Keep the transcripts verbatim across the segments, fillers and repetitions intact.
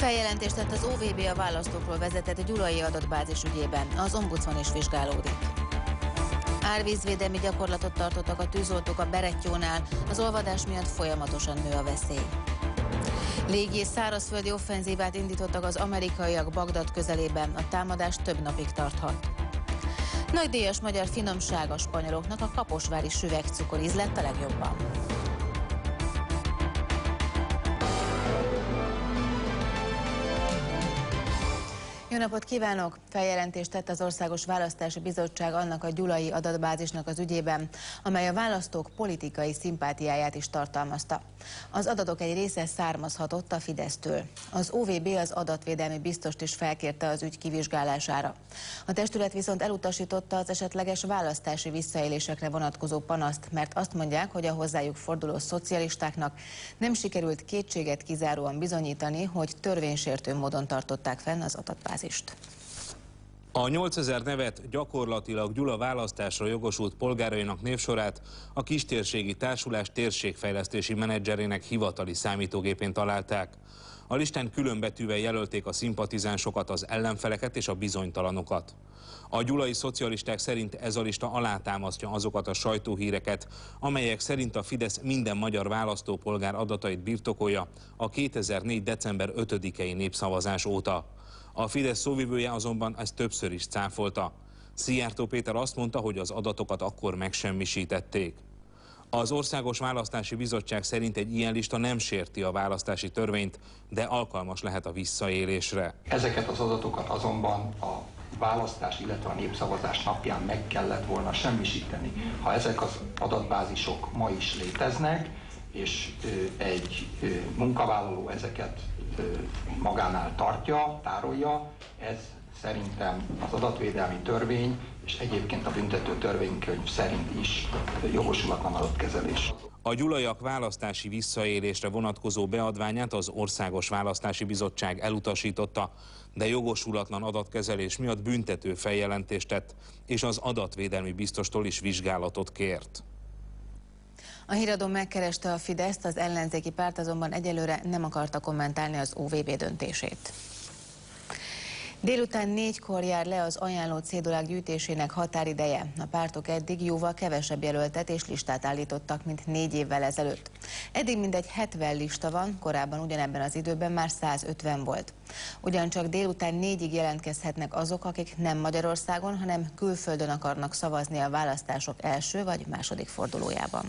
Feljelentést tett az o vé bé a választókról vezetett gyulai adatbázis ügyében. Az ombudsman is vizsgálódik. Árvízvédelmi gyakorlatot tartottak a tűzoltók a Berettyónál, az olvadás miatt folyamatosan nő a veszély. Légi és szárazföldi offenzívát indítottak az amerikaiak Bagdad közelében, a támadás több napig tarthat. Nagydíjas magyar finomság a spanyoloknak, a kaposvári süvegcukor íz lett a legjobban. Jó napot kívánok! Feljelentést tett az Országos Választási Bizottság annak a gyulai adatbázisnak az ügyében, amely a választók politikai szimpátiáját is tartalmazta. Az adatok egy része származhatott a Fidesztől. Az o vé bé az adatvédelmi biztost is felkérte az ügy kivizsgálására. A testület viszont elutasította az esetleges választási visszaélésekre vonatkozó panaszt, mert azt mondják, hogy a hozzájuk forduló szocialistáknak nem sikerült kétséget kizáróan bizonyítani, hogy törvénysértő módon tartották fenn az adatbázist. A nyolcezer nevet gyakorlatilag Gyula választásra jogosult polgárainak névsorát a Kistérségi Társulás térségfejlesztési menedzserének hivatali számítógépén találták. A listán különbetűvel jelölték a szimpatizánsokat, az ellenfeleket és a bizonytalanokat. A gyulai szocialisták szerint ez a lista alátámasztja azokat a sajtóhíreket, amelyek szerint a Fidesz minden magyar választópolgár adatait birtokolja a kétezer-négy. december ötödikei népszavazás óta. A Fidesz szóvivője azonban ezt többször is cáfolta. Szijjártó Péter azt mondta, hogy az adatokat akkor megsemmisítették. Az Országos Választási Bizottság szerint egy ilyen lista nem sérti a választási törvényt, de alkalmas lehet a visszaélésre. Ezeket az adatokat azonban a választás, illetve a népszavazás napján meg kellett volna semmisíteni. Ha ezek az adatbázisok ma is léteznek, és egy munkavállaló ezeket magánál tartja, tárolja, ez szerintem az adatvédelmi törvény és egyébként a büntető törvénykönyv szerint is jogosulatlan adatkezelés. A gyulaiak választási visszaélésre vonatkozó beadványát az Országos Választási Bizottság elutasította, de jogosulatlan adatkezelés miatt büntető feljelentést tett, és az adatvédelmi biztostól is vizsgálatot kért. A híradó megkereste a Fideszt, az ellenzéki párt azonban egyelőre nem akarta kommentálni az o vé bé döntését. Délután négykor jár le az ajánló cédulák gyűjtésének határideje. A pártok eddig jóval kevesebb jelöltet és listát állítottak, mint négy évvel ezelőtt. Eddig mindegy hetven lista van, korábban ugyanebben az időben már százötven volt. Ugyancsak délután négyig jelentkezhetnek azok, akik nem Magyarországon, hanem külföldön akarnak szavazni a választások első vagy második fordulójában.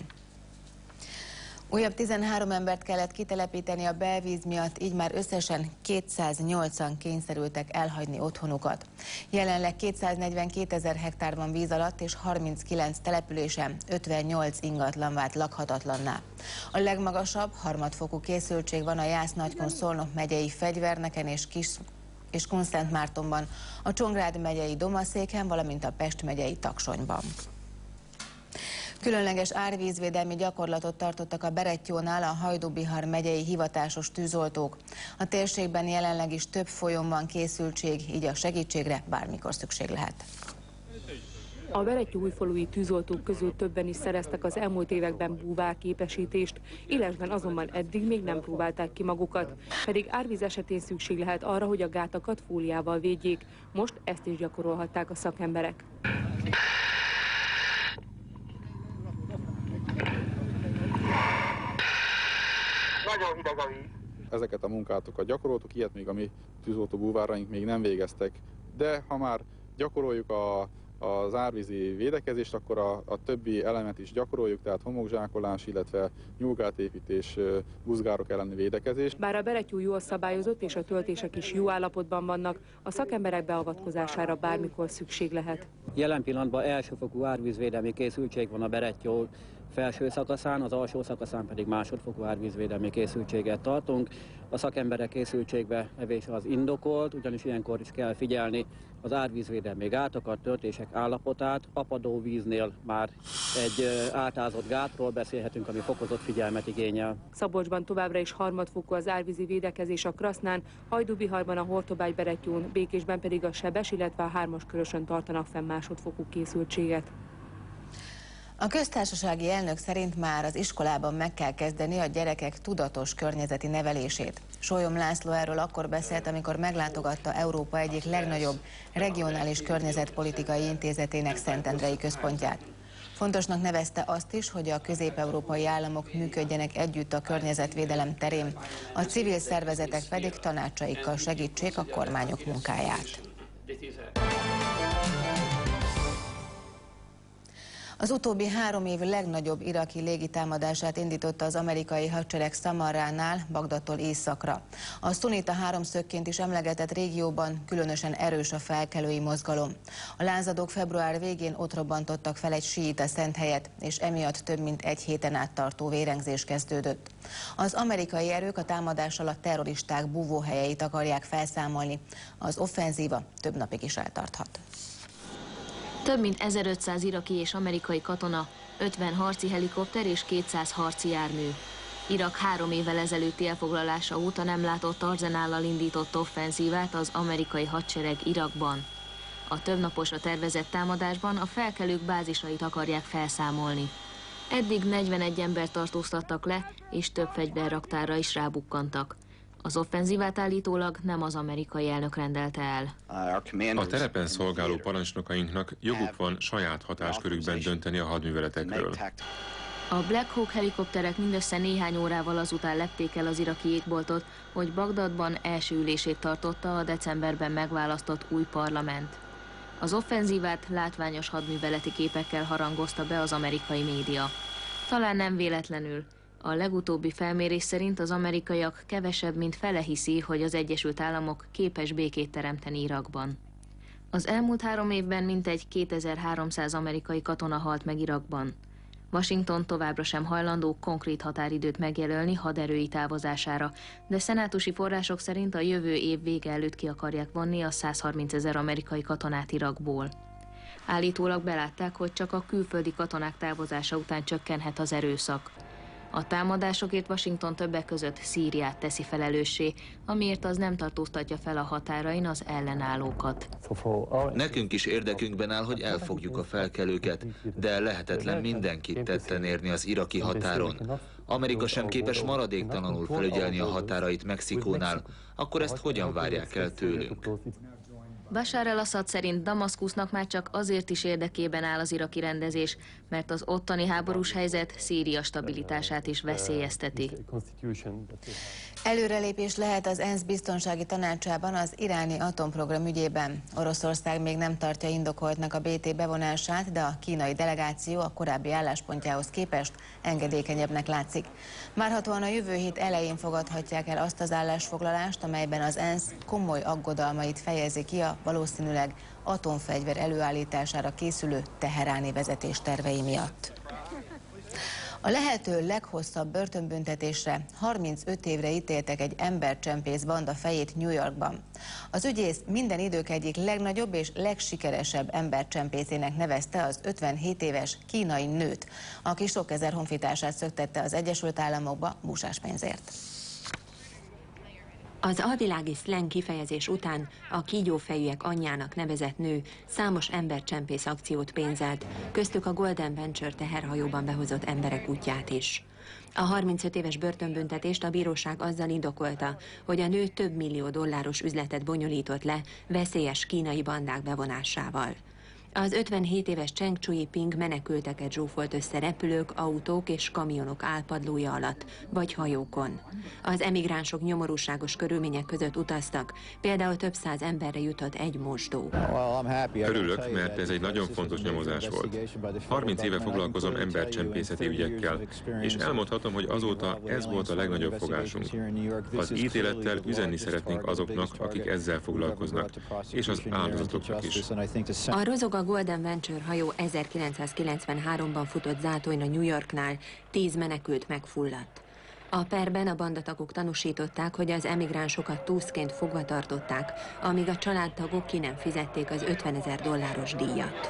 Újabb tizenhárom embert kellett kitelepíteni a belvíz miatt, így már összesen kétszáznyolcan kényszerültek elhagyni otthonukat. Jelenleg kétszáznegyvenkétezer hektár van víz alatt, és harminckilenc településen ötvennyolc ingatlan vált lakhatatlanná. A legmagasabb harmadfokú készültség van a Jász-Nagykun-Szolnok megyei Fegyverneken és Kis és Kunszentmártonban, a Csongrád megyei Domaszéken, valamint a Pest megyei Taksonyban. Különleges árvízvédelmi gyakorlatot tartottak a Berettyónál a Hajdú-Bihar megyei hivatásos tűzoltók. A térségben jelenleg is több folyón van készültség, így a segítségre bármikor szükség lehet. A Berettyó-újfalui tűzoltók közül többen is szereztek az elmúlt években búvárképesítést, élesben azonban eddig még nem próbálták ki magukat, pedig árvíz esetén szükség lehet arra, hogy a gátakat fóliával védjék. Most ezt is gyakorolhatták a szakemberek. Nagyon hideg a víz. Ezeket a munkátokat gyakoroltuk, ilyet még a mi tűzoltó búváraink még nem végeztek. De ha már gyakoroljuk a, az árvízi védekezést, akkor a, a többi elemet is gyakoroljuk, tehát homokzsákolás, illetve nyúlgátépítés, buzgárok elleni védekezés. Bár a Berettyó jól szabályozott és a töltések is jó állapotban vannak, a szakemberek beavatkozására bármikor szükség lehet. Jelen pillanatban elsőfokú árvízvédelmi készültség van a Berettyó felső szakaszán, az alsó szakaszán pedig másodfokú árvízvédelmi készültséget tartunk. A szakemberek készültségbe evése az indokolt, ugyanis ilyenkor is kell figyelni az árvízvédelmi gátakat, töltések állapotát. Apadóvíznél már egy átázott gátról beszélhetünk, ami fokozott figyelmet igényel. Szabolcsban továbbra is harmadfokú az árvízi védekezés a Krasznán, Hajdú-Biharban, a Hortobágy-Berettyón, Békésben pedig a Sebes, illetve a Hármaskörösön tartanak fenn másodfokú készültséget. A köztársasági elnök szerint már az iskolában meg kell kezdeni a gyerekek tudatos környezeti nevelését. Sólyom László erről akkor beszélt, amikor meglátogatta Európa egyik legnagyobb regionális környezetpolitikai intézetének Szentendrei központját. Fontosnak nevezte azt is, hogy a közép-európai államok működjenek együtt a környezetvédelem terén, a civil szervezetek pedig tanácsaikkal segítsék a kormányok munkáját. Az utóbbi három év legnagyobb iraki légitámadását indította az amerikai hadsereg Szamarránál, Bagdadtól északra. A szunita háromszögként is emlegetett régióban különösen erős a felkelői mozgalom. A lázadók február végén ott robbantottak fel egy síita szenthelyet, és emiatt több mint egy héten át tartó vérengzés kezdődött. Az amerikai erők a támadás alatt terroristák búvóhelyeit akarják felszámolni. Az offenzíva több napig is eltarthat. Több mint ezerötszáz iraki és amerikai katona, ötven harci helikopter és kétszáz harci jármű. Irak három évvel ezelőtti elfoglalása óta nem látott arzenállal indított offenzívát az amerikai hadsereg Irakban. A többnaposra tervezett támadásban a felkelők bázisait akarják felszámolni. Eddig negyvenegy embert tartóztattak le, és több fegyverraktárra is rábukkantak. Az offenzívát állítólag nem az amerikai elnök rendelte el. A terepen szolgáló parancsnokainknak joguk van saját hatáskörükben dönteni a hadműveletekről. A Black Hawk helikopterek mindössze néhány órával azután lepték el az iraki égboltot, hogy Bagdadban első ülését tartotta a decemberben megválasztott új parlament. Az offenzívát látványos hadműveleti képekkel harangozta be az amerikai média. Talán nem véletlenül. A legutóbbi felmérés szerint az amerikaiak kevesebb, mint fele hiszi, hogy az Egyesült Államok képes békét teremteni Irakban. Az elmúlt három évben mintegy kétezer-háromszáz amerikai katona halt meg Irakban. Washington továbbra sem hajlandó konkrét határidőt megjelölni haderői távozására, de szenátusi források szerint a jövő év vége előtt ki akarják vonni a százharmincezer amerikai katonát Irakból. Állítólag belátták, hogy csak a külföldi katonák távozása után csökkenhet az erőszak. A támadásokért Washington többek között Szíriát teszi felelőssé, amiért az nem tartóztatja fel a határain az ellenállókat. Nekünk is érdekünkben áll, hogy elfogjuk a felkelőket, de lehetetlen mindenkit tetten érni az iraki határon. Amerika sem képes maradéktalanul felügyelni a határait Mexikónál, akkor ezt hogyan várják el tőlünk? Bashar al-Assad szerint Damaszkusznak már csak azért is érdekében áll az iraki rendezés, mert az ottani háborús helyzet Szíria stabilitását is veszélyezteti. Előrelépés lehet az ENSZ biztonsági tanácsában az iráni atomprogram ügyében. Oroszország még nem tartja indokoltnak a bé té bevonását, de a kínai delegáció a korábbi álláspontjához képest engedékenyebbnek látszik. Várhatóan a jövő hét elején fogadhatják el azt az állásfoglalást, amelyben az ENSZ komoly aggodalmait fejezi ki a valószínűleg atomfegyver előállítására készülő teheráni vezetés tervei miatt. A lehető leghosszabb börtönbüntetésre harmincöt évre ítéltek egy embercsempész banda fejét New Yorkban. Az ügyész minden idők egyik legnagyobb és legsikeresebb embercsempészének nevezte az ötvenhét éves kínai nőt, aki sok ezer honfitársát szöktette az Egyesült Államokba busáspénzért. Az alvilági szleng kifejezés után a kígyófejűek anyjának nevezett nő számos embercsempész akciót pénzelt, köztük a Golden Venture teherhajóban behozott emberek útját is. A harmincöt éves börtönbüntetést a bíróság azzal indokolta, hogy a nő több millió dolláros üzletet bonyolított le veszélyes kínai bandák bevonásával. Az ötvenhét éves Cheng Cui-ping menekülteket zsúfolt össze repülők, autók és kamionok álpadlója alatt, vagy hajókon. Az emigránsok nyomorúságos körülmények között utaztak, például több száz emberre jutott egy mosdó. Örülök, mert ez egy nagyon fontos nyomozás volt. harminc éve foglalkozom embercsempészeti ügyekkel, és elmondhatom, hogy azóta ez volt a legnagyobb fogásunk. Az ítélettel üzenni szeretnénk azoknak, akik ezzel foglalkoznak, és az áldozatoknak is. A Rozog a Golden Venture hajó ezerkilencszázkilencvenháromban futott zátonyra New Yorknál, tíz menekült megfulladt. A perben a bandatagok tanúsították, hogy az emigránsokat túszként fogva tartották, amíg a családtagok ki nem fizették az ötvenezer dolláros díjat.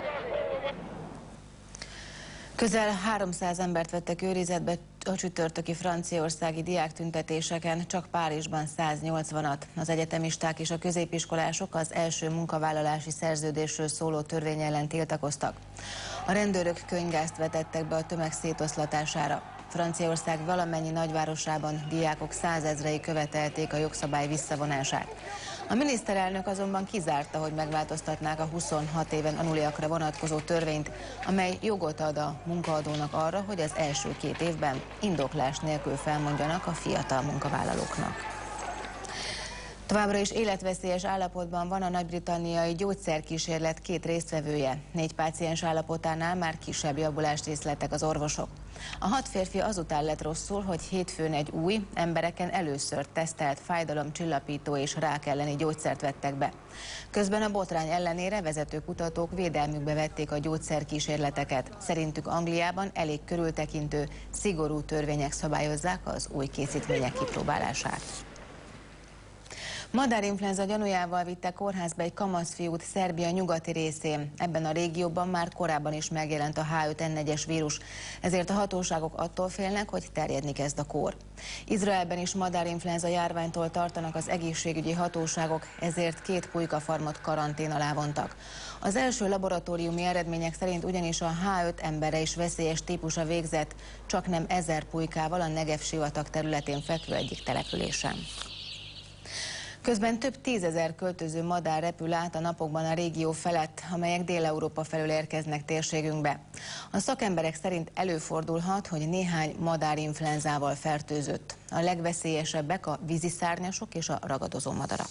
Közel háromszáz embert vettek őrizetbe a csütörtöki franciaországi diáktüntetéseken, csak Párizsban száznyolcvanat. Az egyetemisták és a középiskolások az első munkavállalási szerződésről szóló törvény ellen tiltakoztak. A rendőrök könyvgázt vetettek be a tömeg szétoszlatására. Franciaország valamennyi nagyvárosában diákok százezrei követelték a jogszabály visszavonását. A miniszterelnök azonban kizárta, hogy megváltoztatnák a huszonhat éven aluliakra vonatkozó törvényt, amely jogot ad a munkaadónak arra, hogy az első két évben indoklás nélkül felmondjanak a fiatal munkavállalóknak. Továbbra is életveszélyes állapotban van a nagy-britanniai gyógyszerkísérlet két résztvevője. Négy páciens állapotánál már kisebb javulást észleltek az orvosok. A hat férfi azután lett rosszul, hogy hétfőn egy új, embereken először tesztelt fájdalomcsillapító és rák elleni gyógyszert vettek be. Közben a botrány ellenére vezető kutatók védelmükbe vették a gyógyszerkísérleteket. Szerintük Angliában elég körültekintő, szigorú törvények szabályozzák az új készítmények kipróbálását. Madárinfluenza gyanújával vitte kórházba egy kamaszfiút Szerbia nyugati részén. Ebben a régióban már korábban is megjelent a H öt N egyes vírus, ezért a hatóságok attól félnek, hogy terjedni kezd a kór. Izraelben is madárinfluenza járványtól tartanak az egészségügyi hatóságok, ezért két pulykafarmot karantén alá vontak. Az első laboratóriumi eredmények szerint ugyanis a H öt emberre is veszélyes típusa végzett, csak nem ezer pulykával a Negev sivatag területén fekvő egyik településen. Közben több tízezer költöző madár repül át a napokban a régió felett, amelyek Dél-Európa felől érkeznek térségünkbe. A szakemberek szerint előfordulhat, hogy néhány madárinfluenzával fertőzött. A legveszélyesebbek a víziszárnyasok és a ragadozó madarak.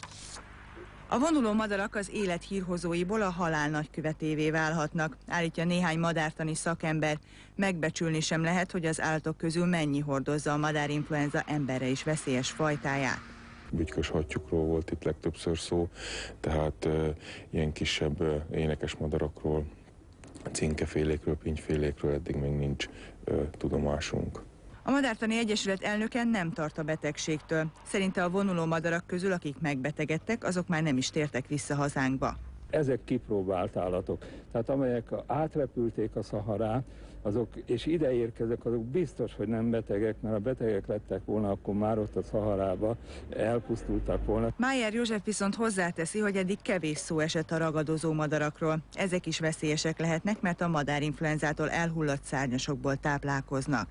A vonuló madarak az élet hírhozóiból a halál nagykövetévé válhatnak, állítja néhány madártani szakember. Megbecsülni sem lehet, hogy az állatok közül mennyi hordozza a madárinfluenza emberre is veszélyes fajtáját. Bütykös hattyúkról volt itt legtöbbször szó, tehát e, ilyen kisebb e, énekes madarakról, cinkefélékről, pintyfélékről eddig még nincs e, tudomásunk. A Madártani Egyesület elnöke nem tart a betegségtől. Szerinte a vonuló madarak közül, akik megbetegedtek, azok már nem is tértek vissza hazánkba. Ezek kipróbált állatok, tehát amelyek átrepülték a Szaharát, azok, és ide érkezek, azok biztos, hogy nem betegek, mert ha betegek lettek volna, akkor már ott a Szaharába elpusztultak volna. Májer József viszont hozzáteszi, hogy eddig kevés szó esett a ragadozó madarakról. Ezek is veszélyesek lehetnek, mert a madárinfluenzától elhullott szárnyasokból táplálkoznak.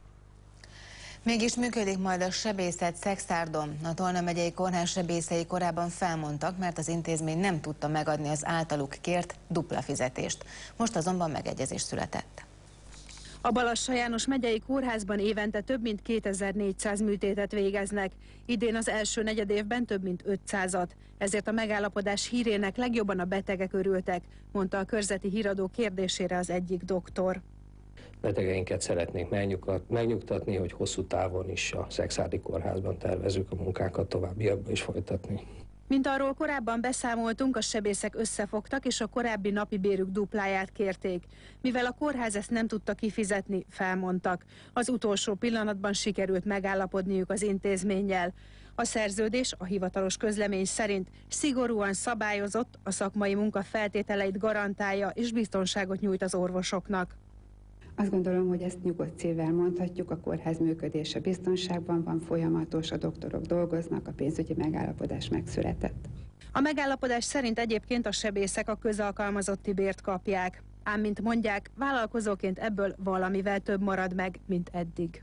Mégis működik majd a sebészet Szexárdon. A Tolna megyei kórház sebészei korábban felmondtak, mert az intézmény nem tudta megadni az általuk kért dupla fizetést. Most azonban megegyezés született. A Balassa János megyei kórházban évente több mint kétezer-négyszáz műtétet végeznek. Idén az első negyedévben több mint ötszázat. Ezért a megállapodás hírének legjobban a betegek örültek, mondta a Körzeti Híradó kérdésére az egyik doktor. Betegeinket szeretnénk megnyugtatni, hogy hosszú távon is a Szexárdi kórházban tervezzük a munkákat továbbiakban is folytatni. Mint arról korábban beszámoltunk, a sebészek összefogtak, és a korábbi napi bérük dupláját kérték. Mivel a kórház ezt nem tudta kifizetni, felmondtak. Az utolsó pillanatban sikerült megállapodniuk az intézménnyel. A szerződés a hivatalos közlemény szerint szigorúan szabályozott, a szakmai munka feltételeit garantálja és biztonságot nyújt az orvosoknak. Azt gondolom, hogy ezt nyugodt szívvel mondhatjuk, a kórház működése biztonságban van, folyamatos, a doktorok dolgoznak, a pénzügyi megállapodás megszületett. A megállapodás szerint egyébként a sebészek a közalkalmazotti bért kapják. Ám, mint mondják, vállalkozóként ebből valamivel több marad meg, mint eddig.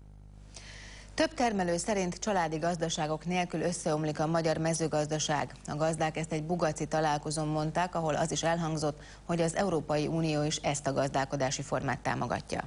Több termelő szerint családi gazdaságok nélkül összeomlik a magyar mezőgazdaság. A gazdák ezt egy bugaci találkozón mondták, ahol az is elhangzott, hogy az Európai Unió is ezt a gazdálkodási formát támogatja.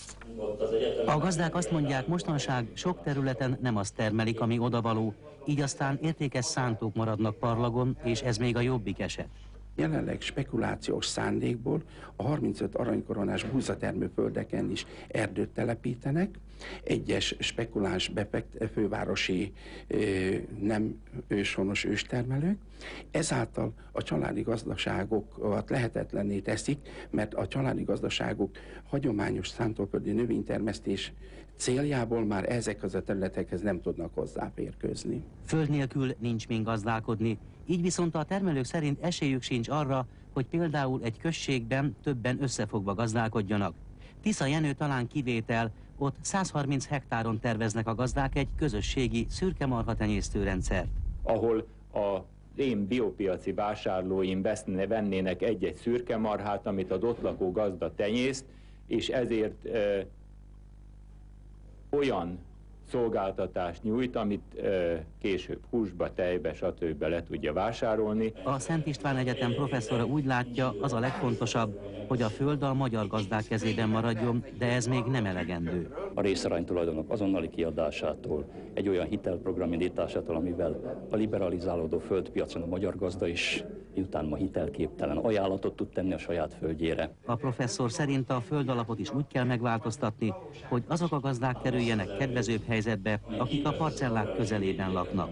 A gazdák azt mondják, mostanság sok területen nem azt termelik, ami odavaló, így aztán értékes szántók maradnak parlagon, és ez még a jobbik eset. Jelenleg spekulációs szándékból a harmincöt aranykoronás búzatermő földeken is erdőt telepítenek. Egyes spekuláns befekt, fővárosi nem őshonos őstermelők. Ezáltal a családi gazdaságokat lehetetlenné teszik, mert a családi gazdaságok hagyományos szántóföldi növénytermesztés céljából már ezekhez a területekhez nem tudnak hozzáférkőzni. Föld nélkül nincs min gazdálkodni, így viszont a termelők szerint esélyük sincs arra, hogy például egy községben többen összefogva gazdálkodjanak. Tisza Jenő talán kivétel, ott száz harminc hektáron terveznek a gazdák egy közösségi szürkemarha tenyésztőrendszert. Ahol a én biopiaci vásárlóim veszne, vennének egy-egy szürke marhát, amit az ott lakó gazda tenyészt, és ezért ö, olyan szolgáltatást nyújt, amit ö, később húsba, tejbe, stb. Le tudja vásárolni. A Szent István Egyetem professzora úgy látja, az a legfontosabb, hogy a föld a magyar gazdák kezében maradjon, de ez még nem elegendő. A részaránytulajdonok azonnali kiadásától, egy olyan hitelprogram indításától, amivel a liberalizálódó földpiacon a magyar gazda is, miután ma hitelképtelen, ajánlatot tud tenni a saját földjére. A professzor szerint a földalapot is úgy kell megváltoztatni, hogy azok a gazdák kerüljenek kedvezőbb helyzetbe, akik a parcellák közelében laknak.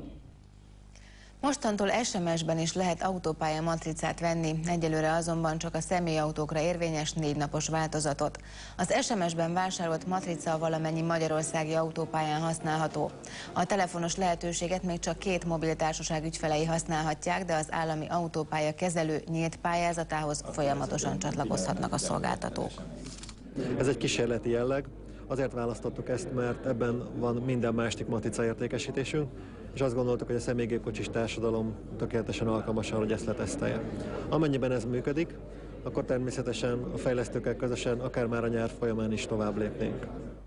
Mostantól es em es-ben is lehet autópálya matricát venni, egyelőre azonban csak a személyautókra érvényes négy napos változatot. Az es em es-ben vásárolt matrica valamennyi magyarországi autópályán használható. A telefonos lehetőséget még csak két mobiltársaság ügyfelei használhatják, de az állami autópálya kezelő nyílt pályázatához folyamatosan csatlakozhatnak a szolgáltatók. Ez egy kísérleti jelleg. Azért választottuk ezt, mert ebben van minden másik matrica értékesítésünk, és azt gondoltuk, hogy a személygépkocsis társadalom tökéletesen alkalmas arra, hogy ezt letesztelje. Amennyiben ez működik, akkor természetesen a fejlesztőkkel közösen akár már a nyár folyamán is tovább lépnénk.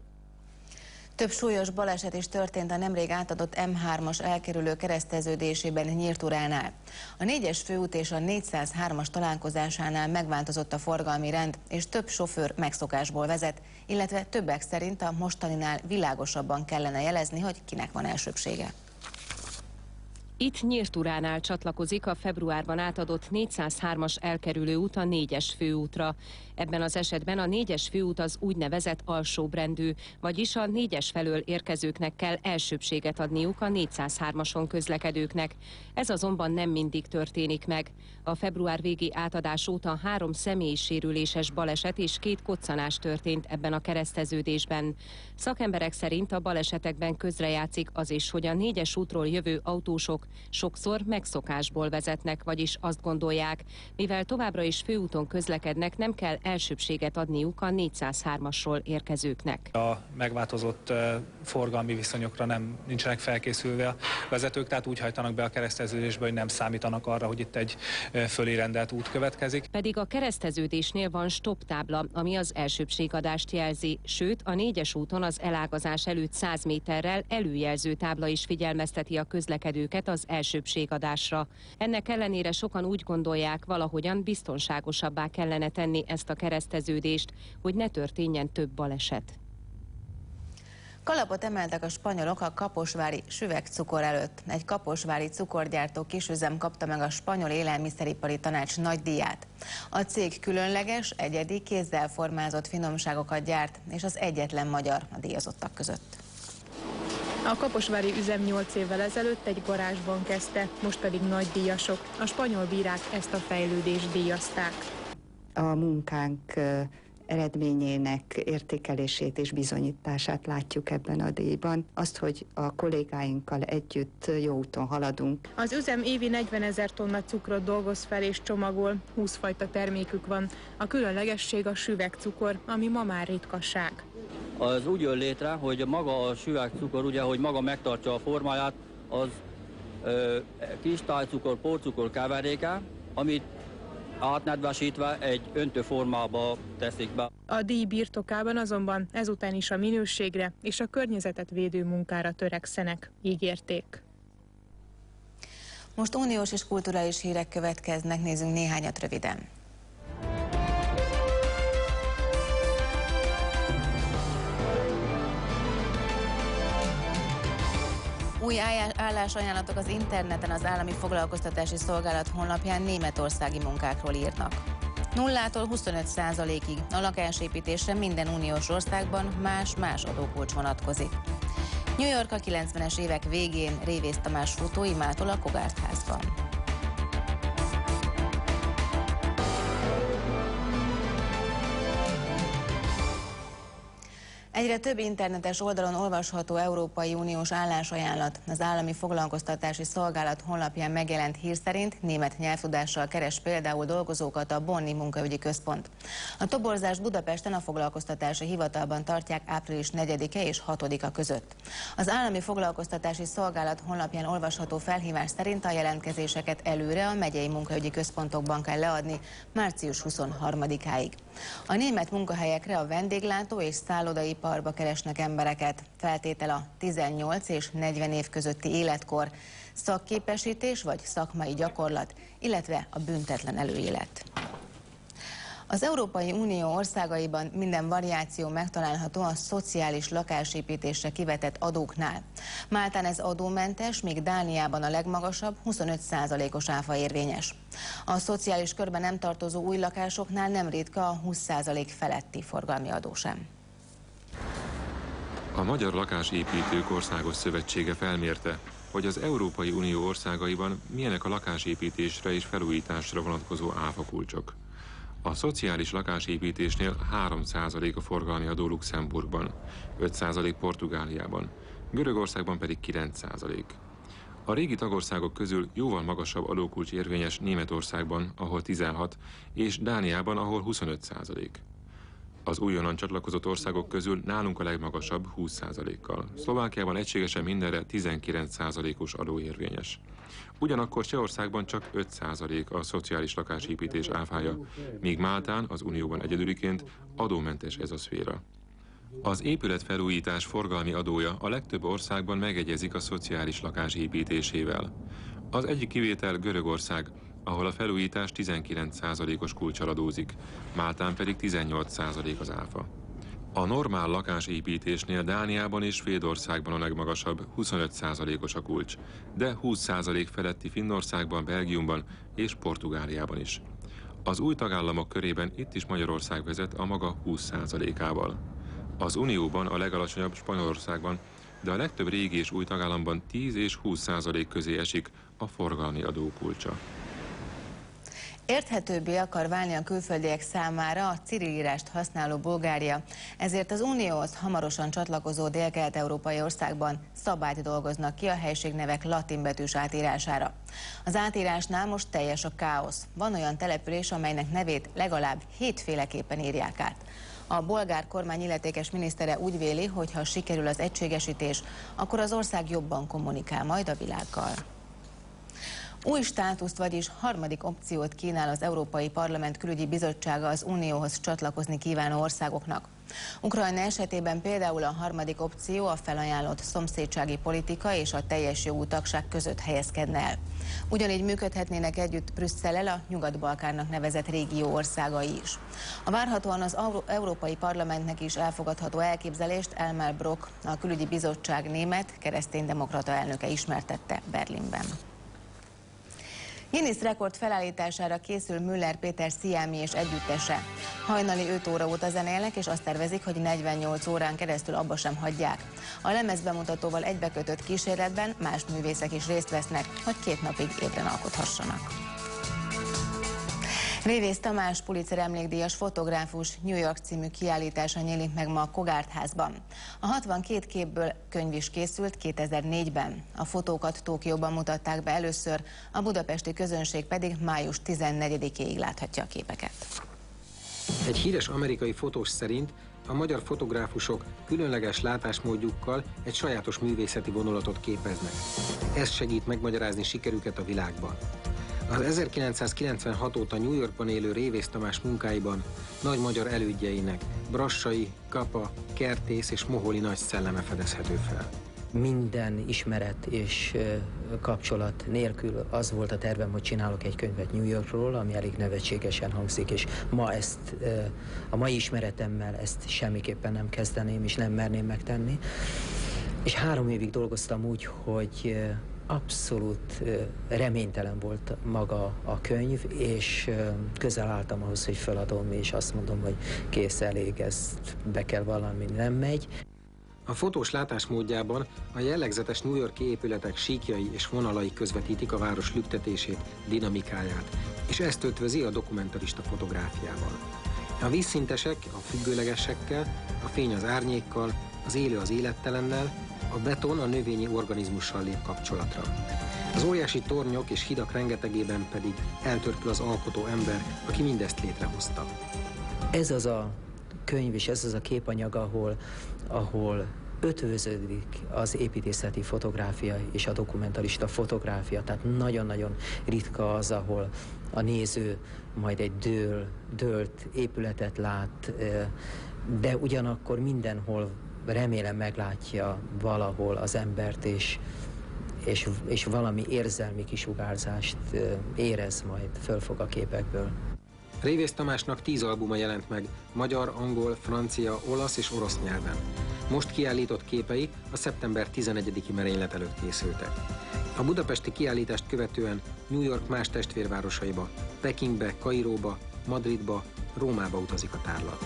Több súlyos baleset is történt a nemrég átadott em hármas elkerülő kereszteződésében Nyírturánál. A négyes főút és a négyszázhármas találkozásánál megváltozott a forgalmi rend, és több sofőr megszokásból vezet, illetve többek szerint a mostaninál világosabban kellene jelezni, hogy kinek van elsőbbsége. Itt Nyírturánál csatlakozik a februárban átadott négyszázhármas elkerülő út a négyes főútra. Ebben az esetben a négyes főút az úgynevezett alsóbrendű, vagyis a négyes felől érkezőknek kell elsőbbséget adniuk a négyszázhármason közlekedőknek. Ez azonban nem mindig történik meg. A február végi átadás óta három személyi sérüléses baleset és két koccanás történt ebben a kereszteződésben. Szakemberek szerint a balesetekben közrejátszik az is, hogy a négyes útról jövő autósok sokszor megszokásból vezetnek, vagyis azt gondolják, mivel továbbra is főúton közlekednek, nem kell elsőbbséget adniuk a négyszázhármasról érkezőknek. A megváltozott forgalmi viszonyokra nem nincsenek felkészülve a vezetők, tehát úgy hajtanak be a kereszteződésbe, hogy nem számítanak arra, hogy itt egy fölé rendelt út következik. Pedig a kereszteződésnél van stop tábla, ami az elsőbbségadást jelzi, sőt a négyes úton az elágazás előtt száz méterrel előjelző tábla is figyelmezteti a közlekedőket az elsőbbségadásra. Ennek ellenére sokan úgy gondolják, valahogyan biztonságosabbá kellene tenni ezt a kereszteződést, hogy ne történjen több baleset. Kalapot emeltek a spanyolok a kaposvári süvegcukor előtt. Egy kaposvári cukorgyártó kisüzem kapta meg a Spanyol Élelmiszeripari Tanács nagydíját. A cég különleges, egyedi, kézzel formázott finomságokat gyárt, és az egyetlen magyar a díjazottak között. A kaposvári üzem nyolc évvel ezelőtt egy garázsban kezdte, most pedig nagydíjasok. A spanyol bírák ezt a fejlődést díjazták. A munkánk eredményének értékelését és bizonyítását látjuk ebben a díjban. Azt, hogy a kollégáinkkal együtt jó úton haladunk. Az üzem évi negyvenezer tonna cukrot dolgoz fel és csomagol, húsz fajta termékük van. A különlegesség a süvegcukor, ami ma már ritkaság. Az úgy jön létre, hogy maga a süvegcukor, ugye, hogy maga megtartja a formáját, az ö, kristálycukor, porcukor keveréke, amit átnedvesítve egy öntőformába teszik be. A díj birtokában azonban ezután is a minőségre és a környezetet védő munkára törekszenek, ígérték. Most uniós és kulturális hírek következnek, nézzünk néhányat röviden. Új állásajánlatok az interneten az Állami Foglalkoztatási Szolgálat honlapján németországi munkákról írnak. nullától huszonöt százalékig a lakásépítésre minden uniós országban más-más adókulcs vonatkozik. New York a kilencvenes évek végén Révész Tamás futó imától a Kogart házban. Egyre több internetes oldalon olvasható Európai Uniós állásajánlat. Az Állami Foglalkoztatási Szolgálat honlapján megjelent hír szerint német nyelvtudással keres például dolgozókat a Bonni Munkaügyi Központ. A toborzást Budapesten a Foglalkoztatási Hivatalban tartják április negyedike és hatodika között. Az Állami Foglalkoztatási Szolgálat honlapján olvasható felhívás szerint a jelentkezéseket előre a megyei munkaügyi központokban kell leadni március huszonharmadikáig. A német munkahelyekre a vendéglátó és szállodaiparba keresnek embereket. Feltétel a tizennyolc és negyven év közötti életkor, szakképesítés vagy szakmai gyakorlat, illetve a büntetlen előélet. Az Európai Unió országaiban minden variáció megtalálható a szociális lakásépítésre kivetett adóknál. Máltán ez adómentes, míg Dániában a legmagasabb huszonöt százalékos áfa érvényes. A szociális körben nem tartozó új lakásoknál nem ritka a húsz százalék feletti forgalmi adó sem. A Magyar Lakásépítők Országos Szövetsége felmérte, hogy az Európai Unió országaiban milyenek a lakásépítésre és felújításra vonatkozó áfakulcsok. A szociális lakásépítésnél három százalék a forgalmi adó Luxemburgban, öt százalék Portugáliában, Görögországban pedig kilenc százalék. A régi tagországok közül jóval magasabb adókulcs érvényes Németországban, ahol tizenhat, és Dániában, ahol huszonöt százalék. Az újonnan csatlakozott országok közül nálunk a legmagasabb húsz százalékkal. Szlovákiában egységesen mindenre tizenkilenc százalékos adó érvényes. Ugyanakkor Csehországban csak öt százalék a szociális lakásépítés áfája, míg Máltán, az Unióban egyedüliként adómentes ez a szféra. Az épületfelújítás forgalmi adója a legtöbb országban megegyezik a szociális lakás építésével. Az egyik kivétel Görögország, ahol a felújítás tizenkilenc százalékos kulccsal adózik, Máltán pedig tizennyolc százalék az áfa. A normál lakásépítésnél Dániában és Svédországban a legmagasabb, huszonöt százalékos a kulcs, de húsz százalék feletti Finnországban, Belgiumban és Portugáliában is. Az új tagállamok körében itt is Magyarország vezet a maga húsz százalékával. Az Unióban a legalacsonyabb Spanyolországban, de a legtöbb régi és új tagállamban tíz és húsz százalék közé esik a forgalmi adó kulcsa. Érthetőbbé akar válni a külföldiek számára a cirilírást használó Bulgária, ezért az Unióhoz hamarosan csatlakozó délkelet-európai országban szabályt dolgoznak ki a helységnevek latinbetűs átírására. Az átírásnál most teljes a káosz. Van olyan település, amelynek nevét legalább hétféleképpen írják át. A bolgár kormány illetékes minisztere úgy véli, hogy ha sikerül az egységesítés, akkor az ország jobban kommunikál majd a világgal. Új státuszt, vagyis harmadik opciót kínál az Európai Parlament Külügyi Bizottsága az Unióhoz csatlakozni kívánó országoknak. Ukrajna esetében például a harmadik opció a felajánlott szomszédsági politika és a teljes jogú tagság között helyezkedne el. Ugyanígy működhetnének együtt Brüsszellel a Nyugat-Balkánnak nevezett régió országai is. A várhatóan az Európai Parlamentnek is elfogadható elképzelést Elmar Brok, a Külügyi Bizottság német kereszténydemokrata elnöke ismertette Berlinben. Guinness rekord felállítására készül Müller Péter Sziámi és együttese. Hajnali öt óra óta zenélnek, és azt tervezik, hogy negyvennyolc órán keresztül abba sem hagyják. A lemezbemutatóval egybekötött kísérletben más művészek is részt vesznek, hogy két napig ébren alkothassanak. Révész Tamás Pulitzer emlékdíjas fotográfus New York című kiállítása nyílik meg ma a Kogart házban. A hatvankét képből könyv is készült kétezer-négyben. A fotókat Tokióban mutatták be először, a budapesti közönség pedig május tizennegyedikéig láthatja a képeket. Egy híres amerikai fotós szerint a magyar fotográfusok különleges látásmódjukkal egy sajátos művészeti vonulatot képeznek. Ez segít megmagyarázni sikerüket a világban. Az ezerkilencszázkilencvenhat óta New Yorkban élő Révész Tamás munkáiban nagy magyar elődjeinek, Brassai, Kapa, Kertész és Moholi nagy szelleme fedezhető fel. Minden ismeret és kapcsolat nélkül az volt a tervem, hogy csinálok egy könyvet New Yorkról, ami elég nevetségesen hangzik, és ma ezt, a mai ismeretemmel ezt semmiképpen nem kezdeném, és nem merném megtenni. És három évig dolgoztam úgy, hogy abszolút reménytelen volt maga a könyv, és közel álltam ahhoz, hogy feladom, és azt mondom, hogy kész, elég, ezt be kell vallani, nem megy. A fotós látásmódjában a jellegzetes New York-i épületek síkjai és vonalai közvetítik a város lüktetését, dinamikáját, és ezt ötvözi a dokumentarista fotográfiával. A vízszintesek a függőlegesekkel, a fény az árnyékkal, az élő az élettelennel, a beton a növényi organizmussal lép kapcsolatra. Az óriási tornyok és hidak rengetegében pedig eltörpül az alkotó ember, aki mindezt létrehozta. Ez az a könyv és ez az a képanyag, ahol, ahol ötvöződik az építészeti fotográfia és a dokumentarista fotográfia. Tehát nagyon-nagyon ritka az, ahol a néző majd egy dől, dőlt épületet lát, de ugyanakkor mindenhol remélem meglátja valahol az embert, és, és, és valami érzelmi kisugárzást érez, majd fölfog a képekből. Révész Tamásnak tíz albuma jelent meg, magyar, angol, francia, olasz és orosz nyelven. Most kiállított képei a szeptember tizenegyediki merénylet előtt készültek. A budapesti kiállítást követően New York más testvérvárosaiba, Pekingbe, Kairóba, Madridba, Rómába utazik a tárlat.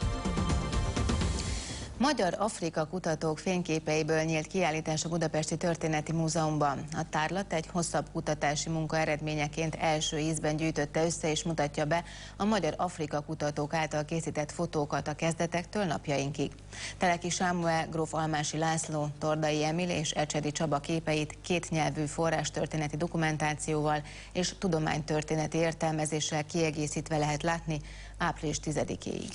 Magyar-Afrika kutatók fényképeiből nyílt kiállítás a Budapesti Történeti Múzeumban. A tárlat egy hosszabb kutatási munka eredményeként első ízben gyűjtötte össze és mutatja be a magyar-Afrika kutatók által készített fotókat a kezdetektől napjainkig. Teleki Sámuel, Gróf Almási László, Tordai Emil és Ecsedi Csaba képeit kétnyelvű forrástörténeti dokumentációval és tudománytörténeti értelmezéssel kiegészítve lehet látni április tizedikéig.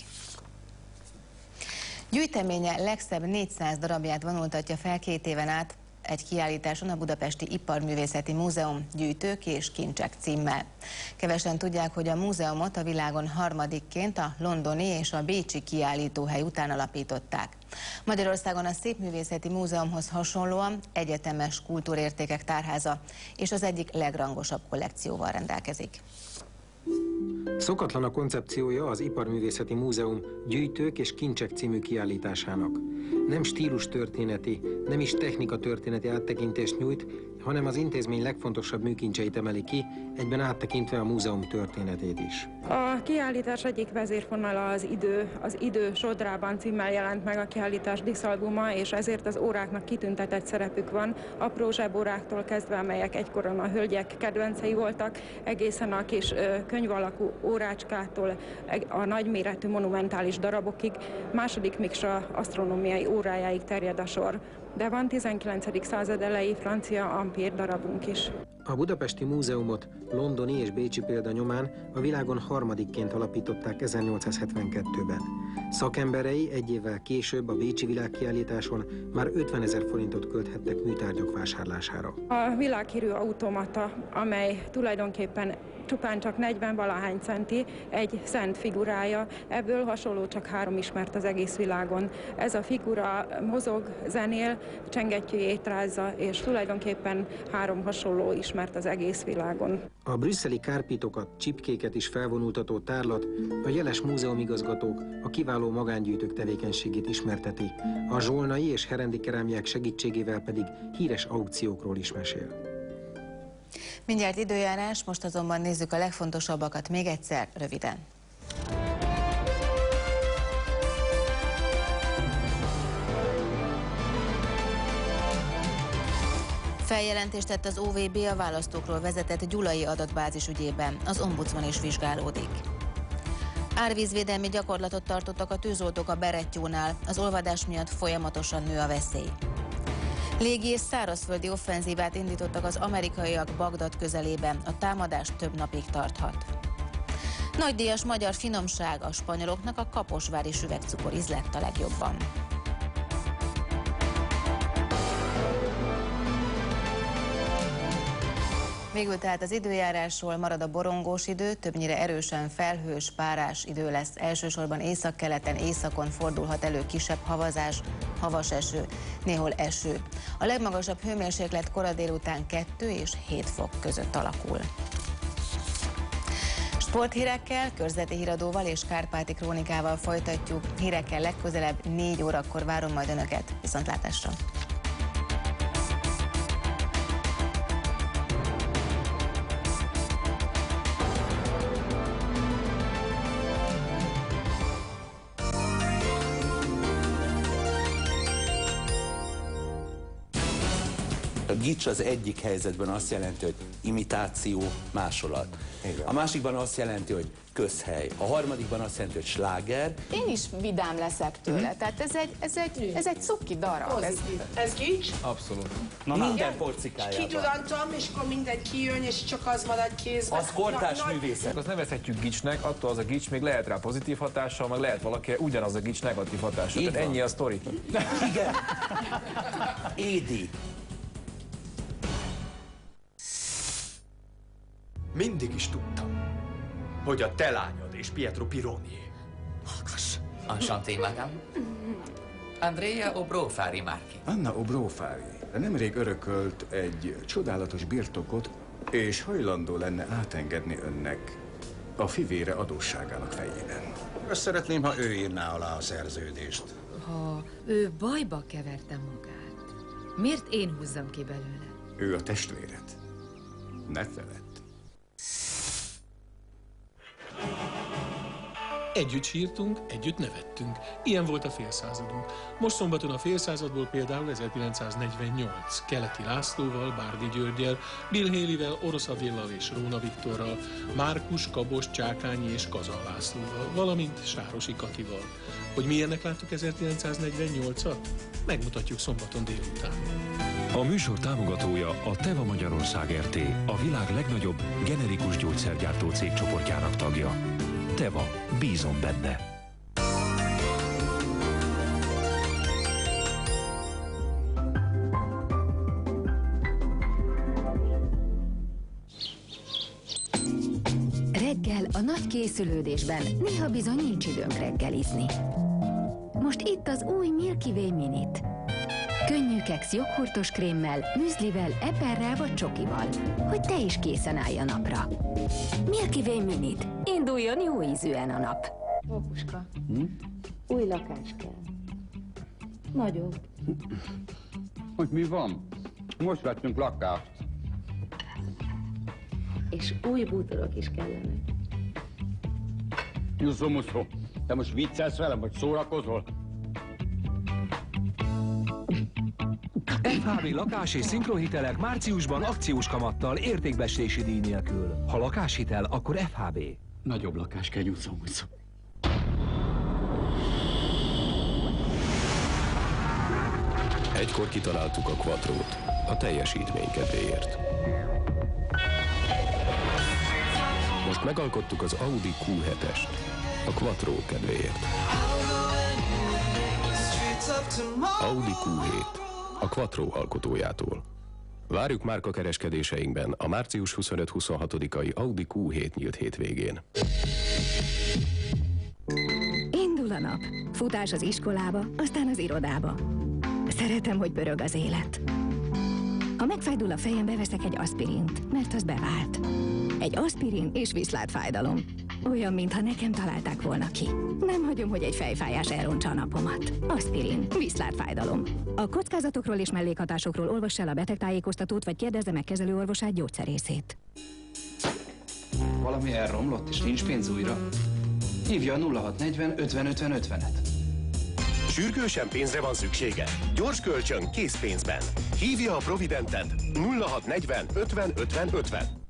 Gyűjteménye legszebb négyszáz darabját vonultatja fel két éven át egy kiállításon a Budapesti Iparművészeti Múzeum Gyűjtők és kincsek címmel. Kevesen tudják, hogy a múzeumot a világon harmadikként a londoni és a bécsi kiállítóhely után alapították. Magyarországon a Szépművészeti Múzeumhoz hasonlóan egyetemes kultúrértékek tárháza és az egyik legrangosabb kollekcióval rendelkezik. Szokatlan a koncepciója az Iparművészeti Múzeum Gyűjtők és kincsek című kiállításának. Nem stílustörténeti, nem is technikatörténeti áttekintést nyújt, hanem az intézmény legfontosabb műkincseit emeli ki, egyben áttekintve a múzeum történetét is. A kiállítás egyik vezérfonala az idő, az idő sodrában címmel jelent meg a kiállítás díszalbuma, és ezért az óráknak kitüntetett szerepük van, apró zsebóráktól kezdve, amelyek egykoron a hölgyek kedvencei voltak, egészen a kis ö, könyv alakú órácskától a nagyméretű monumentális darabokig, második Miksa asztronómiai órájáig terjed a sor. De van tizenkilencedik század elejé francia ampér darabunk is. A Budapesti Múzeumot londoni és bécsi példa nyomán a világon harmadikként alapították ezernyolcszázhetvenkettőben. Szakemberei egy évvel később a bécsi világkiállításon már ötvenezer forintot költhettek műtárgyak vásárlására. A világhírű automata, amely tulajdonképpen csupán csak negyven valahány centi, egy szent figurája, ebből hasonló csak három ismert az egész világon. Ez a figura mozog, zenél, csengettyűjét rázza, és tulajdonképpen három hasonló ismert az egész világon. A brüsszeli kárpitokat, csipkéket is felvonultató tárlat a jeles múzeumigazgatók, a kiváló magángyűjtők tevékenységét ismerteti, a zsolnai és herendi kerámiák segítségével pedig híres aukciókról is mesél. Mindjárt időjárás, most azonban nézzük a legfontosabbakat még egyszer, röviden. Feljelentést tett az o vé bé a választókról vezetett gyulai adatbázis ügyében, az ombudsman is vizsgálódik. Árvízvédelmi gyakorlatot tartottak a tűzoltók a Berettyónál, az olvadás miatt folyamatosan nő a veszély. Légi és szárazföldi offenzívát indítottak az amerikaiak Bagdad közelében, a támadás több napig tarthat. Nagydíjas magyar finomság, a spanyoloknak a kaposvári süvegcukor ízlett a legjobban. Végül tehát az időjárásról marad a borongós idő, többnyire erősen felhős, párás idő lesz. Elsősorban északkeleten, északon fordulhat elő kisebb havazás, havas eső, néhol eső. A legmagasabb hőmérséklet kora délután kettő és hét fok között alakul. Sporthírekkel, körzeti híradóval és Kárpáti krónikával folytatjuk. Hírekkel legközelebb négy órakor várom majd Önöket. Viszontlátásra! gics az egyik helyzetben azt jelenti, hogy imitáció, másolat. A másikban azt jelenti, hogy közhely. A harmadikban azt jelenti, hogy sláger. Én is vidám leszek tőle, mm. tehát ez egy, ez egy, ez egy cuki darab. Ez, ez gics? Abszolút. Na, minden porcikájában. Kidudantom, és akkor mindegy kijön, és csak az marad kézben. Az kortárs Na, művészet. Azt nevezhetjük gicsnek, attól az a gics még lehet rá pozitív hatással, meg lehet valaki ugyanaz a gics negatív hatással. Tehát ennyi a sztori. Igen. Édi. Mindig is tudtam, hogy a te lányod és Pietro Pironi. Hallgass! Enchanté, madame. Andrea Obrofari Marchi. Anna Obrofari nemrég örökölt egy csodálatos birtokot, és hajlandó lenne átengedni önnek a fivére adósságának fejében. Azt szeretném, ha ő írná alá a szerződést. Ha ő bajba keverte magát, miért én húzzam ki belőle? Ő a testvéred. Ne feledd. Együtt sírtunk, együtt nevettünk. Ilyen volt a félszázadunk. Most szombaton a félszázadból például ezerkilencszáznegyvennyolc. Keleti Lászlóval, Bárdi Györgyel, Bill Haleyvel, Orosz Adéllal és Róna Viktorral, Márkus, Kabos, Csákányi és Kazal Lászlóval, valamint Sárosi Katival. Hogy milyennek láttuk ezerkilencszáznegyvennyolcat? Megmutatjuk szombaton délután. A műsor támogatója a Teva Magyarország er té, a világ legnagyobb generikus gyógyszergyártó cégcsoportjának tagja. Teva, bízom benne. Reggel a nagy készülődésben néha bizony nincs időnk reggelizni. Most itt az új Milky Way Minit. Könnyű keksz joghurtos krémmel, müzlivel, eperrel vagy csokival, hogy te is készen állj a napra. Milky Way Minit. Induljon jó ízűen a nap. Apuska, hm? Új lakás kell. Nagyobb. Hogy mi van? Most vettünk lakást. És új bútorok is kellenek. Jusszó muszó, te most viccelsz velem, vagy szórakozol? ef há bé lakás és szinkrohitelek márciusban akciós kamattal, értékbecslési díj nélkül. Ha lakáshitel, akkor ef há bé. Nagyobb lakás kell, nyújtszó, nyújtszó. Egykor kitaláltuk a Quattrót a teljesítmény kedvéért. Most megalkottuk az Audi kú hetest a Quattro kedvéért. Audi kú hét a Quattro alkotójától. Várjuk márkakereskedéseinkben a március huszonöt-huszonhatodikai Audi kú hét nyílt hétvégén. Indul a nap. Futás az iskolába, aztán az irodába. Szeretem, hogy pörög az élet. Ha megfájdul a fejem, beveszek egy aspirint, mert az bevált. Egy aspirin és viszlátfájdalom. Olyan, mintha nekem találták volna ki. Nem hagyom, hogy egy fejfájás elrontsa a napomat. Aspirin, viszlátfájdalom. A kockázatokról és mellékhatásokról olvass el a betegtájékoztatót, vagy kérdezze meg kezelőorvosát, gyógyszerészét. Valami elromlott, és nincs pénz újra? Hívja a nulla hat negyven ötven ötven ötvenet. Sürgősen pénzre van szüksége? Gyors kölcsön készpénzben. Hívja a Providentet nulla hat negyven ötven ötven ötven.